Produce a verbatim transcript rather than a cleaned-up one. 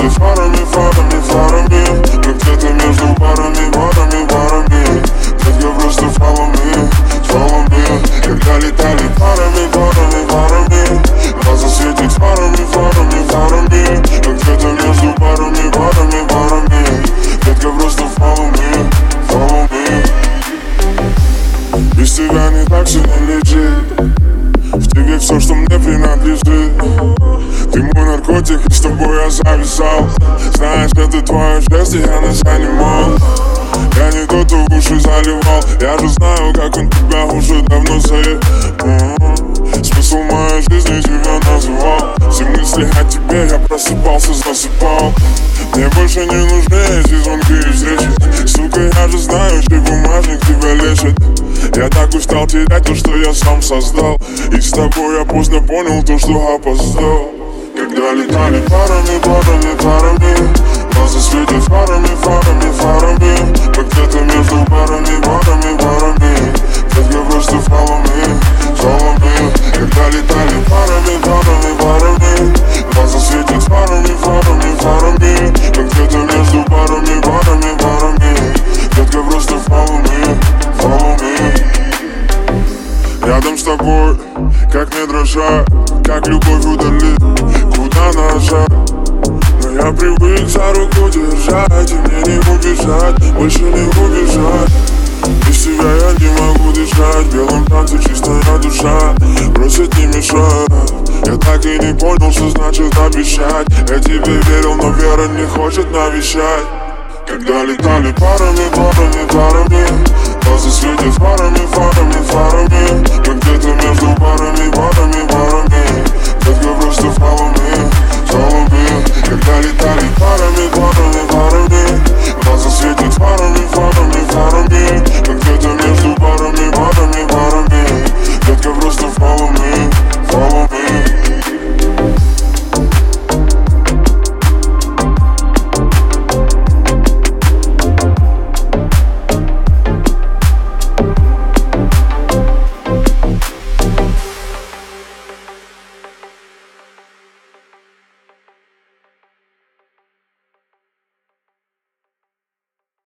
светит фарами, фарами, фарами. Мы где-то между парами, парами, парами. Детка, просто follow me, follow me. Когда летали парами, парами, парами. Глаза светит фарами, фарами, фарами. Мы где-то между парами, парами, парами. Детка, просто follow me, follow me. Без тебя не так все не лежит. В тебе все, что мне принадлежит. Ты мой наркотик, и с тобой я зависал. Знаешь, это твое счастье, я назад не мог. Я не тот, кто уши заливал. Я же знаю, как он тебя уже давно заебал. Смысл моей жизни тебя называл. Все мысли о тебе, я просыпался, засыпал. Мне больше не нужны эти звонки и встречи. Сука, я же знаю, чей бумажник тебя лечит. Я так устал терять то, что я сам создал. И с тобой я поздно понял то, что опоздал. Когда летали парами, парами, парами. Глаза светят фарами, фарами, фарами. Мы где-то между парами, парами, парами. Детка, просто follow me, follow me. Когда летали парами, парами, парами. Глаза светят фарами, фарами, фарами. Мы где-то между парами, парами, парами. Детка, просто follow me, follow me. Рядом с тобой, как не дрожать, как любовь удалит, куда нажать. Но я привык за руку держать, и мне не убежать, больше не убежать. Без тебя я не могу дышать, в белом танце чистая душа просит не мешать. Я так и не понял, что значит обещать. Я тебе верил, но вера не хочет навещать. Когда летали парами, парами, парами. Глаза светят фарами, фарами, фарами. Мы где-то между парами, парами, парами.